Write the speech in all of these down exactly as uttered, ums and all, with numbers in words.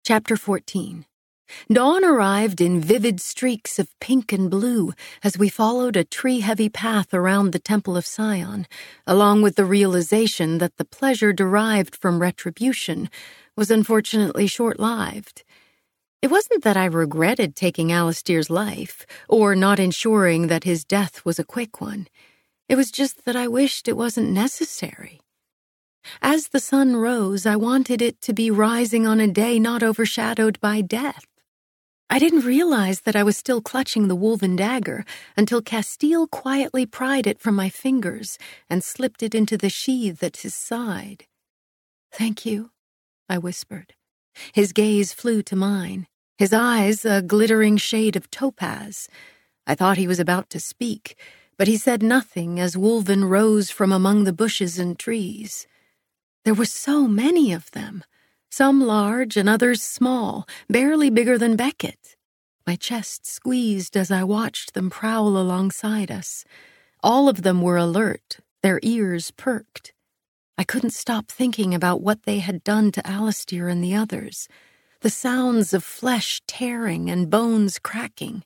Chapter fourteen. Dawn arrived in vivid streaks of pink and blue as we followed a tree-heavy path around the Temple of Sion, along with the realization that the pleasure derived from retribution was unfortunately short-lived. It wasn't that I regretted taking Alistair's life, or not ensuring that his death was a quick one. It was just that I wished it wasn't necessary. As the sun rose, I wanted it to be rising on a day not overshadowed by death. I didn't realize that I was still clutching the woven dagger until Castile quietly pried it from my fingers and slipped it into the sheath at his side. "Thank you," I whispered. His gaze flew to mine, his eyes a glittering shade of topaz. I thought he was about to speak, but he said nothing as Wolven rose from among the bushes and trees. There were so many of them, some large and others small, barely bigger than Beckett. My chest squeezed as I watched them prowl alongside us. All of them were alert, their ears perked. I couldn't stop thinking about what they had done to Alistair and the others, the sounds of flesh tearing and bones cracking.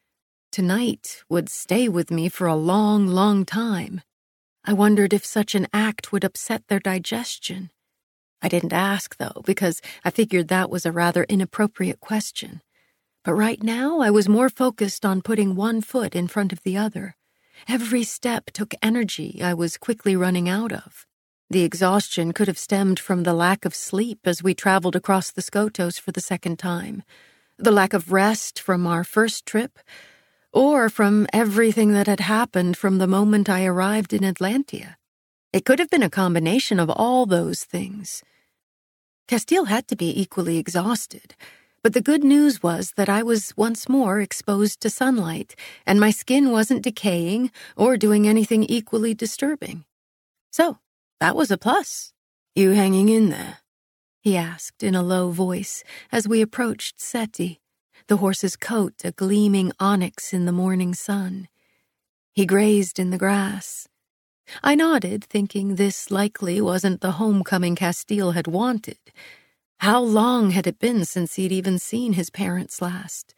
Tonight would stay with me for a long, long time. I wondered if such an act would upset their digestion. I didn't ask, though, because I figured that was a rather inappropriate question. But right now, I was more focused on putting one foot in front of the other. Every step took energy I was quickly running out of. The exhaustion could have stemmed from the lack of sleep as we traveled across the Skotos for the second time, the lack of rest from our first trip, or from everything that had happened from the moment I arrived in Atlantia. It could have been a combination of all those things. Castile had to be equally exhausted, but the good news was that I was once more exposed to sunlight, and my skin wasn't decaying or doing anything equally disturbing. So, that was a plus. "You hanging in there?" he asked in a low voice as we approached Seti, the horse's coat a gleaming onyx in the morning sun. He grazed in the grass. I nodded, thinking this likely wasn't the homecoming Castile had wanted. How long had it been since he'd even seen his parents last?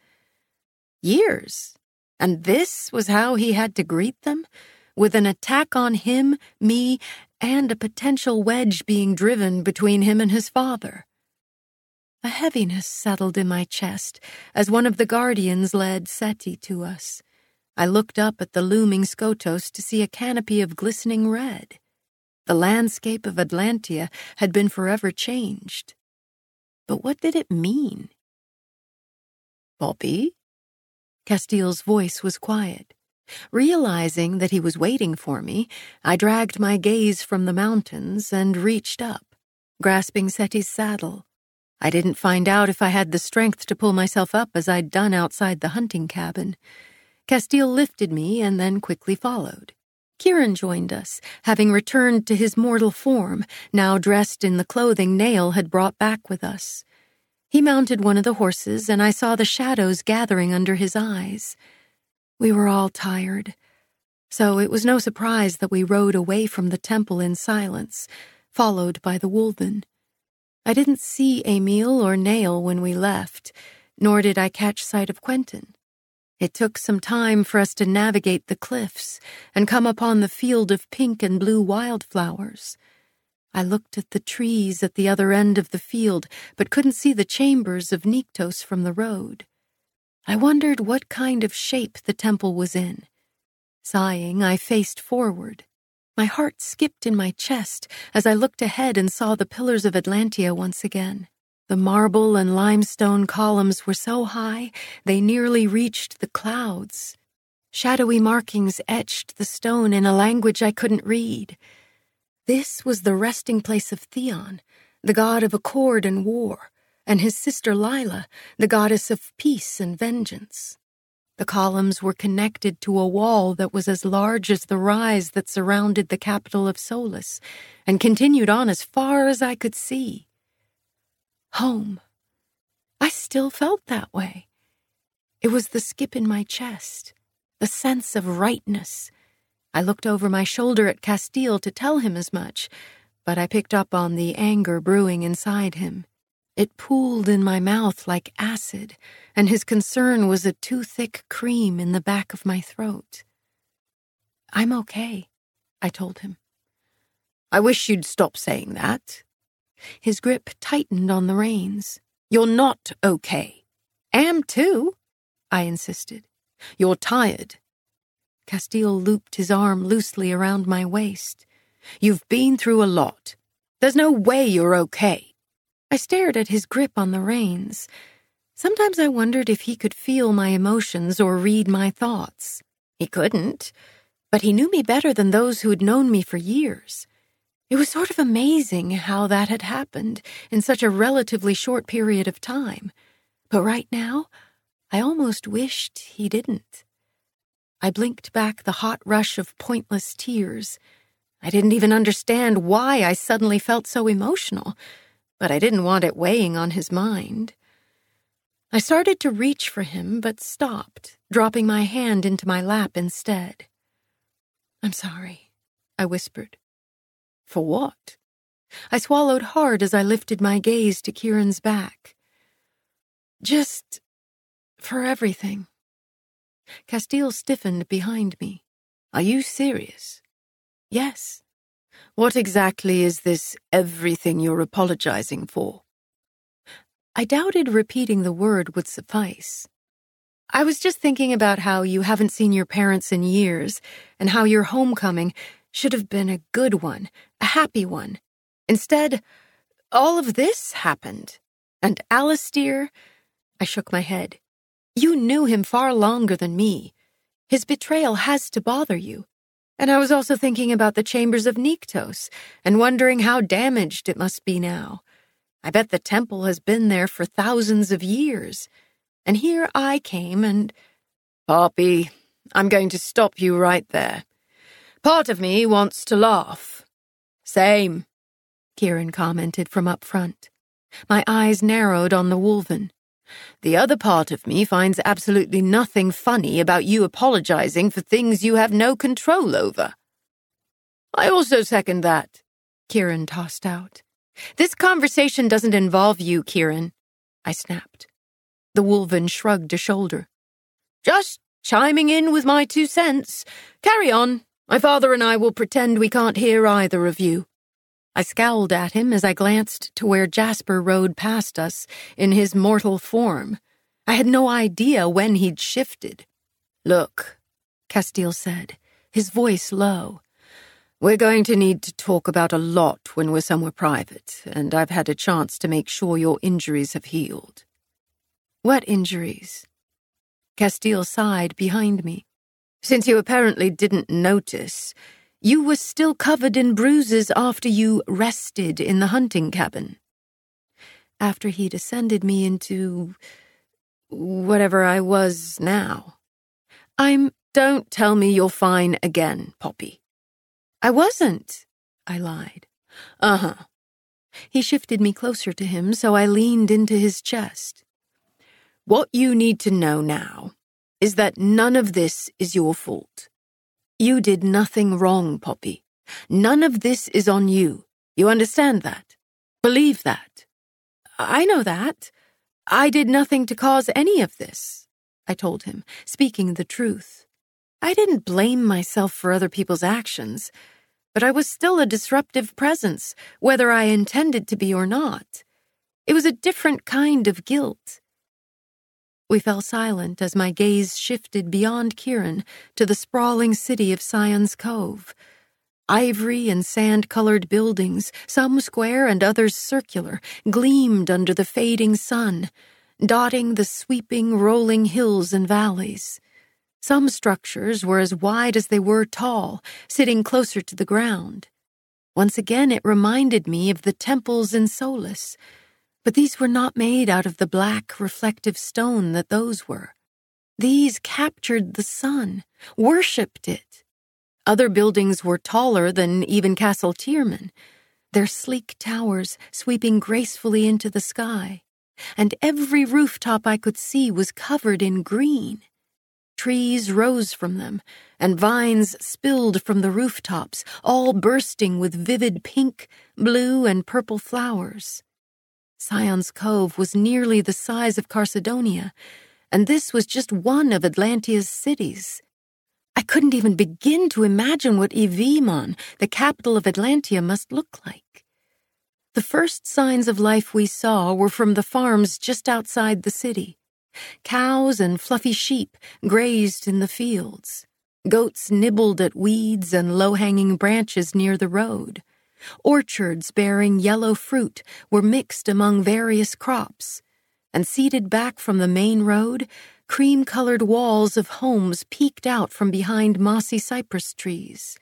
Years. And this was how he had to greet them? With an attack on him, me, and a potential wedge being driven between him and his father. A heaviness settled in my chest as one of the guardians led Seti to us. I looked up at the looming Skotos to see a canopy of glistening red. The landscape of Atlantia had been forever changed. But what did it mean? "Bobby?" Castile's voice was quiet. Realizing that he was waiting for me, I dragged my gaze from the mountains and reached up, grasping Seti's saddle. I didn't find out if I had the strength to pull myself up as I'd done outside the hunting cabin. Castile lifted me and then quickly followed. Kieran joined us, having returned to his mortal form, now dressed in the clothing Nael had brought back with us. He mounted one of the horses, and I saw the shadows gathering under his eyes. We were all tired, so it was no surprise that we rode away from the temple in silence, followed by the Wolven. I didn't see Emil or Nael when we left, nor did I catch sight of Quentin. It took some time for us to navigate the cliffs and come upon the field of pink and blue wildflowers. I looked at the trees at the other end of the field, but couldn't see the chambers of Nyktos from the road. I wondered what kind of shape the temple was in. Sighing, I faced forward. My heart skipped in my chest as I looked ahead and saw the pillars of Atlantia once again. The marble and limestone columns were so high they nearly reached the clouds. Shadowy markings etched the stone in a language I couldn't read. This was the resting place of Theon, the god of accord and war, and his sister Lila, the goddess of peace and vengeance. The columns were connected to a wall that was as large as the rise that surrounded the capital of Solus, and continued on as far as I could see. Home. I still felt that way. It was the skip in my chest, the sense of rightness. I looked over my shoulder at Castile to tell him as much, but I picked up on the anger brewing inside him. It pooled in my mouth like acid, and his concern was a too thick cream in the back of my throat. I'm okay, I told him. I wish you'd stop saying that. His grip tightened on the reins. You're not okay. Am too, I insisted. You're tired. Castile looped his arm loosely around my waist. You've been through a lot. There's no way you're okay. I stared at his grip on the reins. Sometimes I wondered if he could feel my emotions or read my thoughts. He couldn't, but he knew me better than those who had known me for years. It was sort of amazing how that had happened in such a relatively short period of time. But right now, I almost wished he didn't. I blinked back the hot rush of pointless tears. I didn't even understand why I suddenly felt so emotional, but I didn't want it weighing on his mind. I started to reach for him, but stopped, dropping my hand into my lap instead. I'm sorry, I whispered. For what? I swallowed hard as I lifted my gaze to Kieran's back. Just for everything. Castile stiffened behind me. Are you serious? Yes. What exactly is this everything you're apologizing for? I doubted repeating the word would suffice. I was just thinking about how you haven't seen your parents in years, and how your homecoming should have been a good one, a happy one. Instead, all of this happened. And Alistair, I shook my head. You knew him far longer than me. His betrayal has to bother you. And I was also thinking about the chambers of Nyktos and wondering how damaged it must be now. I bet the temple has been there for thousands of years. And here I came and... Poppy, I'm going to stop you right there. Part of me wants to laugh. Same, Kieran commented from up front. My eyes narrowed on the Wolven. The other part of me finds absolutely nothing funny about you apologizing for things you have no control over. I also second that, Kieran tossed out. This conversation doesn't involve you, Kieran, I snapped. The Wolven shrugged a shoulder. Just chiming in with my two cents. Carry on. My father and I will pretend we can't hear either of you. I scowled at him as I glanced to where Jasper rode past us in his mortal form. I had no idea when he'd shifted. Look, Castile said, his voice low. We're going to need to talk about a lot when we're somewhere private, and I've had a chance to make sure your injuries have healed. What injuries? Castile sighed behind me. Since you apparently didn't notice, you were still covered in bruises after you rested in the hunting cabin. After he descended me into... whatever I was now. I'm... Don't tell me you're fine again, Poppy. I wasn't, I lied. Uh-huh. He shifted me closer to him, so I leaned into his chest. What you need to know now is that none of this is your fault. You did nothing wrong, Poppy. None of this is on you. You understand that? Believe that. I know that. I did nothing to cause any of this, I told him, speaking the truth. I didn't blame myself for other people's actions, but I was still a disruptive presence, whether I intended to be or not. It was a different kind of guilt. We fell silent as my gaze shifted beyond Kieran to the sprawling city of Scion's Cove. Ivory and sand-colored buildings, some square and others circular, gleamed under the fading sun, dotting the sweeping, rolling hills and valleys. Some structures were as wide as they were tall, sitting closer to the ground. Once again it reminded me of the temples in Solis, but these were not made out of the black, reflective stone that those were. These captured the sun, worshipped it. Other buildings were taller than even Castle Tierman, their sleek towers sweeping gracefully into the sky, and every rooftop I could see was covered in green. Trees rose from them, and vines spilled from the rooftops, all bursting with vivid pink, blue, and purple flowers. Scion's Cove was nearly the size of Carcedonia, and this was just one of Atlantia's cities. I couldn't even begin to imagine what Evemon, the capital of Atlantia, must look like. The first signs of life we saw were from the farms just outside the city. Cows and fluffy sheep grazed in the fields. Goats nibbled at weeds and low-hanging branches near the road. Orchards bearing yellow fruit were mixed among various crops, and seated back from the main road, cream-colored walls of homes peeked out from behind mossy cypress trees.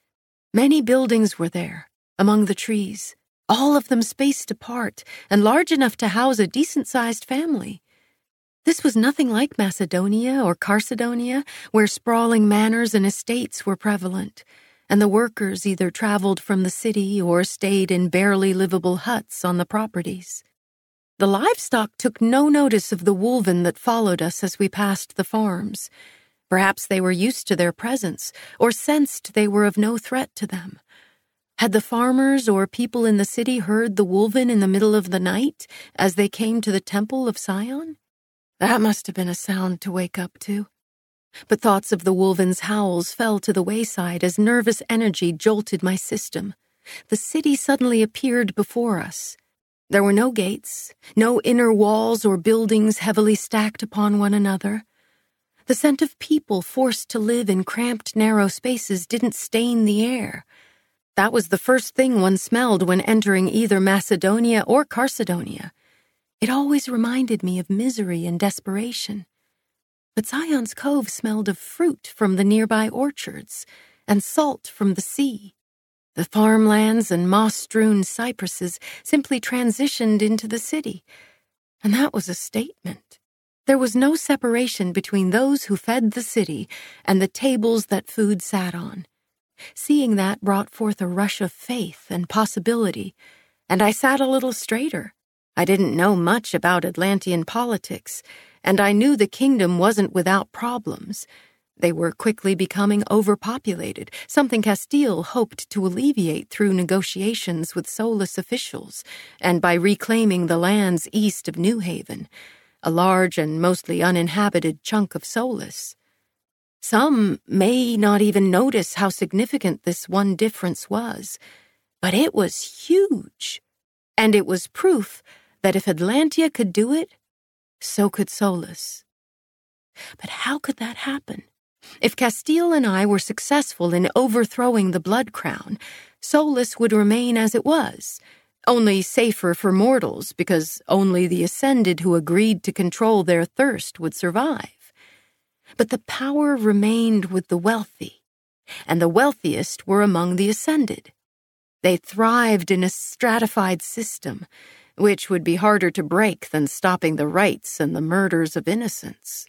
Many buildings were there, among the trees, all of them spaced apart and large enough to house a decent-sized family. This was nothing like Macedonia or Carcedonia, where sprawling manors and estates were prevalent, and the workers either traveled from the city or stayed in barely livable huts on the properties. The livestock took no notice of the wolven that followed us as we passed the farms. Perhaps they were used to their presence, or sensed they were of no threat to them. Had the farmers or people in the city heard the wolven in the middle of the night as they came to the Temple of Scion? That must have been a sound to wake up to. But thoughts of the wolven's howls fell to the wayside as nervous energy jolted my system. The city suddenly appeared before us. There were no gates, no inner walls or buildings heavily stacked upon one another. The scent of people forced to live in cramped, narrow spaces didn't stain the air. That was the first thing one smelled when entering either Macedonia or Carcedonia. It always reminded me of misery and desperation. But Scion's Cove smelled of fruit from the nearby orchards and salt from the sea. The farmlands and moss-strewn cypresses simply transitioned into the city, and that was a statement. There was no separation between those who fed the city and the tables that food sat on. Seeing that brought forth a rush of faith and possibility, and I sat a little straighter. I didn't know much about Atlantean politics, and I knew the kingdom wasn't without problems. They were quickly becoming overpopulated, something Castile hoped to alleviate through negotiations with Solis officials and by reclaiming the lands east of New Haven, a large and mostly uninhabited chunk of Solis. Some may not even notice how significant this one difference was, but it was huge, and it was proof that if Atlantia could do it, so could Solis. But how could that happen? If Castile and I were successful in overthrowing the Blood Crown, Solis would remain as it was, only safer for mortals because only the Ascended who agreed to control their thirst would survive. But the power remained with the wealthy, and the wealthiest were among the Ascended. They thrived in a stratified system, which would be harder to break than stopping the rights and the murders of innocents.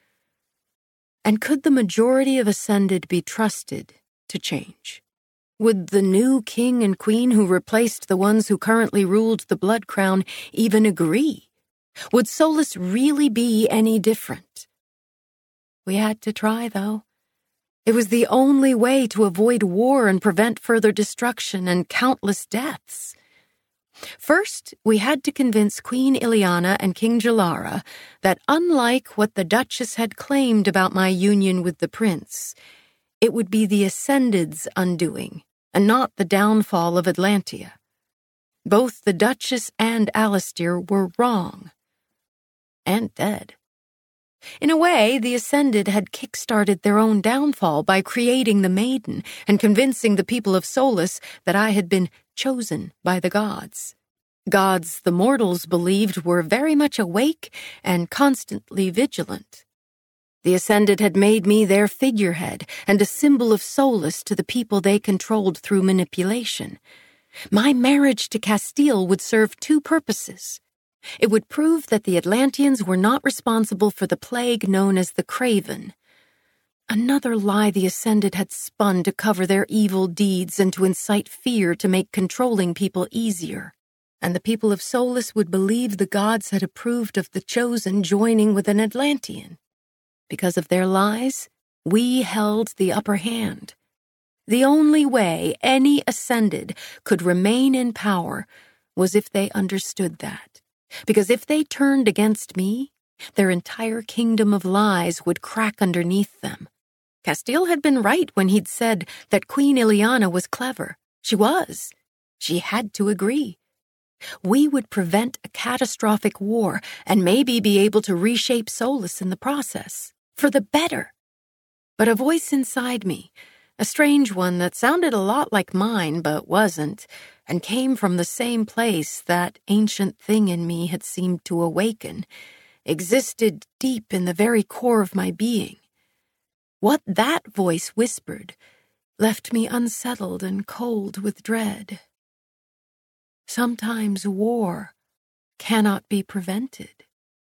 And could the majority of Ascended be trusted to change? Would the new king and queen who replaced the ones who currently ruled the Blood Crown even agree? Would Solis really be any different? We had to try, though. It was the only way to avoid war and prevent further destruction and countless deaths. First, we had to convince Queen Ileana and King Jalara that unlike what the Duchess had claimed about my union with the prince, it would be the Ascended's undoing, and not the downfall of Atlantia. Both the Duchess and Alistair were wrong. And dead. In a way, the Ascended had kick-started their own downfall by creating the Maiden and convincing the people of Solis that I had been chosen by the gods. Gods the mortals believed were very much awake and constantly vigilant. The Ascended had made me their figurehead and a symbol of Solis to the people they controlled through manipulation. My marriage to Castile would serve two purposes. It would prove that the Atlanteans were not responsible for the plague known as the Craven. Another lie the Ascended had spun to cover their evil deeds and to incite fear to make controlling people easier. And the people of Solis would believe the gods had approved of the Chosen joining with an Atlantean. Because of their lies, we held the upper hand. The only way any Ascended could remain in power was if they understood that. Because if they turned against me, their entire kingdom of lies would crack underneath them. Castile had been right when he'd said that Queen Ileana was clever. She was. She had to agree. We would prevent a catastrophic war and maybe be able to reshape Solis in the process, for the better. But a voice inside me, a strange one that sounded a lot like mine but wasn't, and came from the same place that ancient thing in me had seemed to awaken, existed deep in the very core of my being. What that voice whispered left me unsettled and cold with dread. Sometimes war cannot be prevented.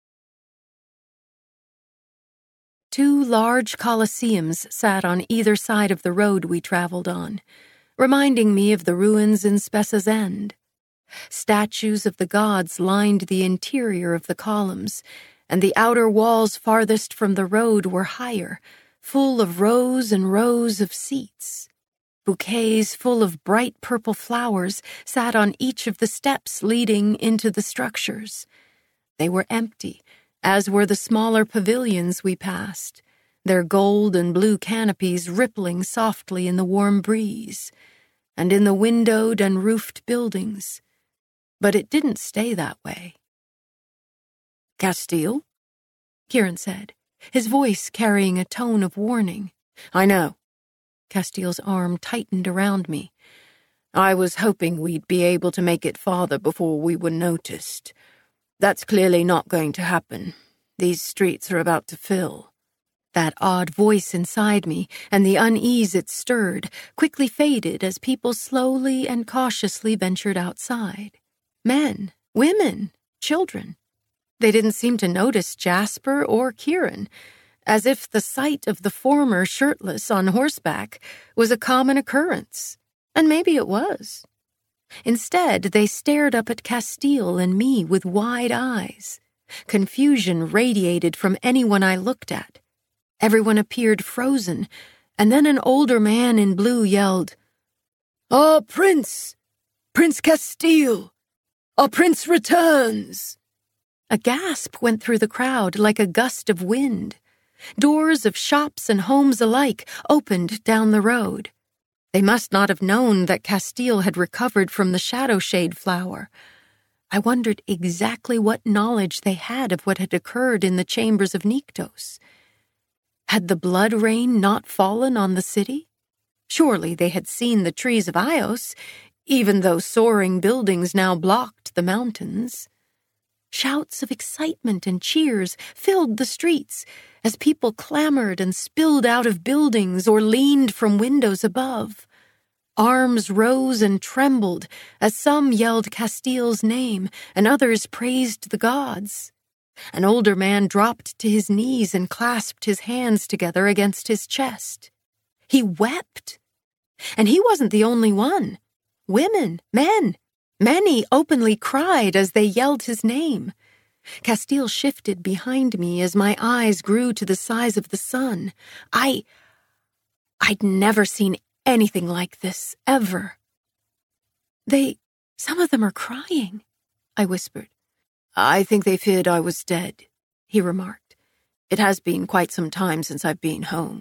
Two large colosseums sat on either side of the road we traveled on, reminding me of the ruins in Spessa's End. Statues of the gods lined the interior of the columns, and the outer walls farthest from the road were higher, full of rows and rows of seats. Bouquets full of bright purple flowers sat on each of the steps leading into the structures. They were empty, as were the smaller pavilions we passed, their gold and blue canopies rippling softly in the warm breeze, and in the windowed and roofed buildings. But it didn't stay that way. "Castile?" Kieran said, his voice carrying a tone of warning. "I know." Castile's arm tightened around me. "I was hoping we'd be able to make it farther before we were noticed. That's clearly not going to happen. These streets are about to fill." That odd voice inside me, and the unease it stirred, quickly faded as people slowly and cautiously ventured outside. Men, women, children. They didn't seem to notice Jasper or Kieran, as if the sight of the former shirtless on horseback was a common occurrence. And maybe it was. Instead, they stared up at Castile and me with wide eyes. Confusion radiated from anyone I looked at. Everyone appeared frozen, and then an older man in blue yelled, "Our prince! Prince Castile! Our prince returns!" A gasp went through the crowd like a gust of wind. Doors of shops and homes alike opened down the road. They must not have known that Castile had recovered from the shadow shade flower. I wondered exactly what knowledge they had of what had occurred in the chambers of Nyktos. Had the blood rain not fallen on the city? Surely they had seen the trees of Ios, even though soaring buildings now blocked the mountains. Shouts of excitement and cheers filled the streets as people clamored and spilled out of buildings or leaned from windows above. Arms rose and trembled as some yelled Castile's name and others praised the gods. An older man dropped to his knees and clasped his hands together against his chest. He wept. And he wasn't the only one. Women, men, many openly cried as they yelled his name. Castile shifted behind me as my eyes grew to the size of the sun. I... I'd never seen anything like this, ever. They... some of them are crying, I whispered. "I think they feared I was dead," he remarked. "It has been quite some time since I've been home."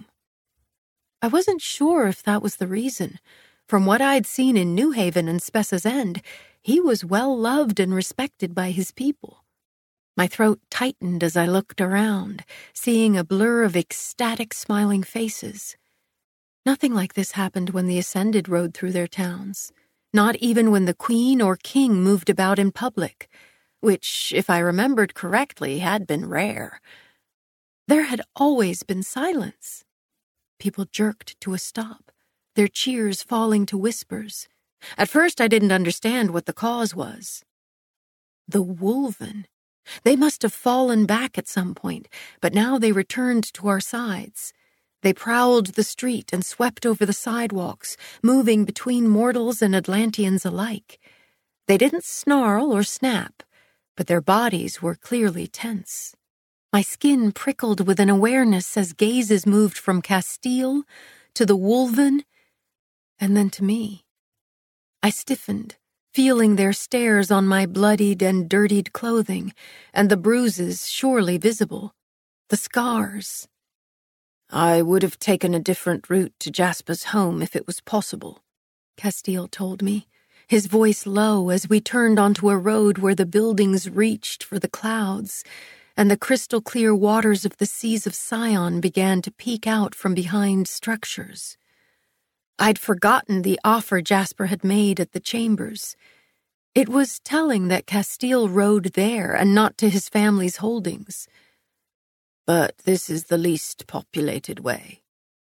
I wasn't sure if that was the reason. From what I'd seen in New Haven and Spessa's End, he was well loved and respected by his people. My throat tightened as I looked around, seeing a blur of ecstatic smiling faces. Nothing like this happened when the Ascended rode through their towns, not even when the Queen or King moved about in public, which, if I remembered correctly, had been rare. There had always been silence. People jerked to a stop, their cheers falling to whispers. At first I didn't understand what the cause was. The Wolven. They must have fallen back at some point, but now they returned to our sides. They prowled the street and swept over the sidewalks, moving between mortals and Atlanteans alike. They didn't snarl or snap, but their bodies were clearly tense. My skin prickled with an awareness as gazes moved from Castile to the Wolven and then to me. I stiffened, feeling their stares on my bloodied and dirtied clothing, and the bruises surely visible, the scars. "I would have taken a different route to Jasper's home if it was possible," Castile told me, his voice low as we turned onto a road where the buildings reached for the clouds, and the crystal-clear waters of the seas of Sion began to peek out from behind structures. I'd forgotten the offer Jasper had made at the chambers. It was telling that Castile rode there and not to his family's holdings. "But this is the least populated way."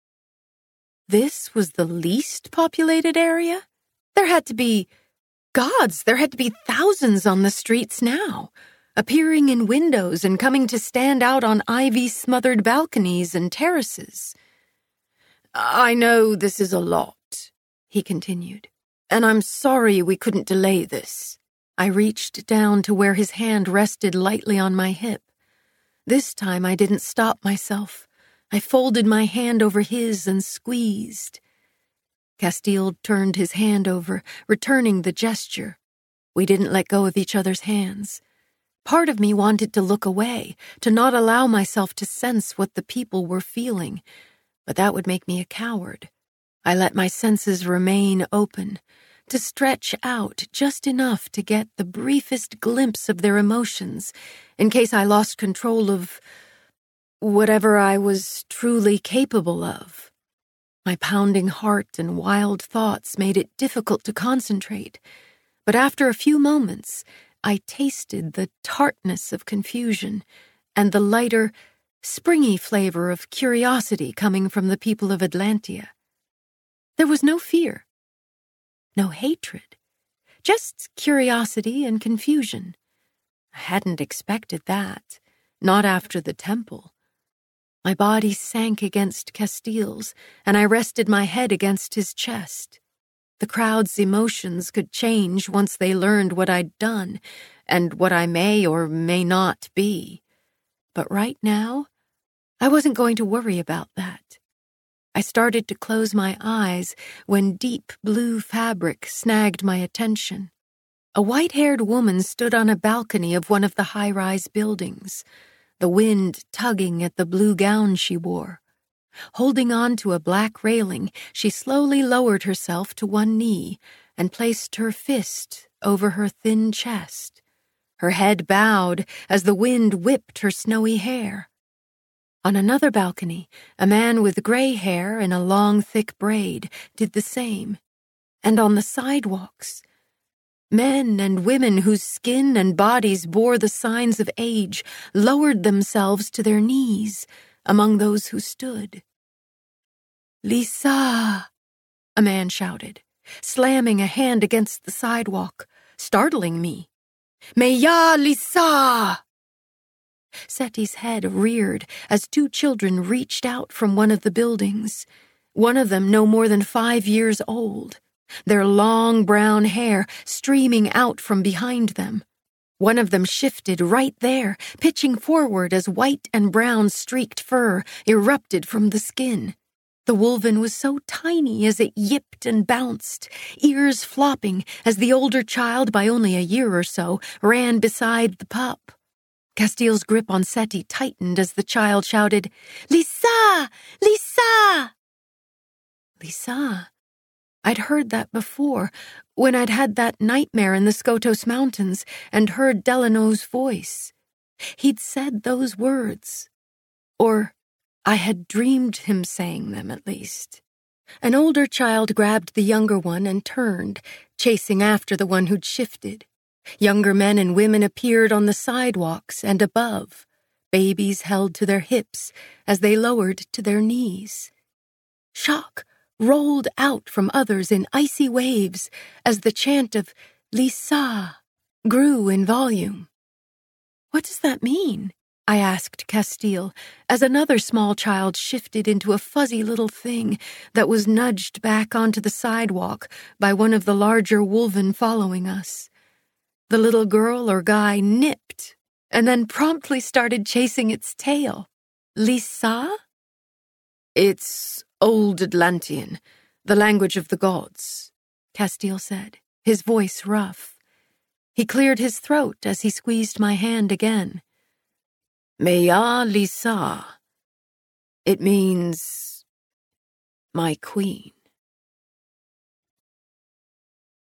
This was the least populated area? There had to be, gods, there had to be thousands on the streets now, appearing in windows and coming to stand out on ivy-smothered balconies and terraces. "I know this is a lot," he continued, "and I'm sorry we couldn't delay this." I reached down to where his hand rested lightly on my hip. This time I didn't stop myself. I folded my hand over his and squeezed. Castile turned his hand over, returning the gesture. We didn't let go of each other's hands. Part of me wanted to look away, to not allow myself to sense what the people were feeling, but that would make me a coward. I let my senses remain open, to stretch out just enough to get the briefest glimpse of their emotions, in case I lost control of whatever I was truly capable of. My pounding heart and wild thoughts made it difficult to concentrate, but after a few moments, I tasted the tartness of confusion and the lighter, springy flavor of curiosity coming from the people of Atlantia. There was no fear, no hatred, just curiosity and confusion. I hadn't expected that, not after the temple. My body sank against Castile's, and I rested my head against his chest. The crowd's emotions could change once they learned what I'd done, and what I may or may not be. But right now, I wasn't going to worry about that. I started to close my eyes when deep blue fabric snagged my attention. A white-haired woman stood on a balcony of one of the high-rise buildings, the wind tugging at the blue gown she wore. Holding on to a black railing, she slowly lowered herself to one knee and placed her fist over her thin chest. Her head bowed as the wind whipped her snowy hair. On another balcony, a man with gray hair in a long, thick braid did the same. And on the sidewalks, men and women whose skin and bodies bore the signs of age lowered themselves to their knees among those who stood. "Lisa!" a man shouted, slamming a hand against the sidewalk, startling me. "Meya Lisa!" Seti's head reared as two children reached out from one of the buildings, one of them no more than five years old, their long brown hair streaming out from behind them. One of them shifted right there, pitching forward as white and brown streaked fur erupted from the skin. The wolven was so tiny as it yipped and bounced, ears flopping as the older child, by only a year or so, ran beside the pup. Castile's grip on Seti tightened as the child shouted, "Lisa! Lisa!" Lisa. I'd heard that before, when I'd had that nightmare in the Skotos Mountains and heard Delano's voice. He'd said those words. Or I had dreamed him saying them, at least. An older child grabbed the younger one and turned, chasing after the one who'd shifted. Younger men and women appeared on the sidewalks and above, babies held to their hips as they lowered to their knees. Shock rolled out from others in icy waves as the chant of "Lisa" grew in volume. "What does that mean?" I asked Castile, as another small child shifted into a fuzzy little thing that was nudged back onto the sidewalk by one of the larger wolven following us. The little girl or guy nipped and then promptly started chasing its tail. "Lisa?" "It's Old Atlantean, the language of the gods," Castile said. his voice rough. He cleared his throat as he squeezed my hand again. Meya Lisa. It means my queen.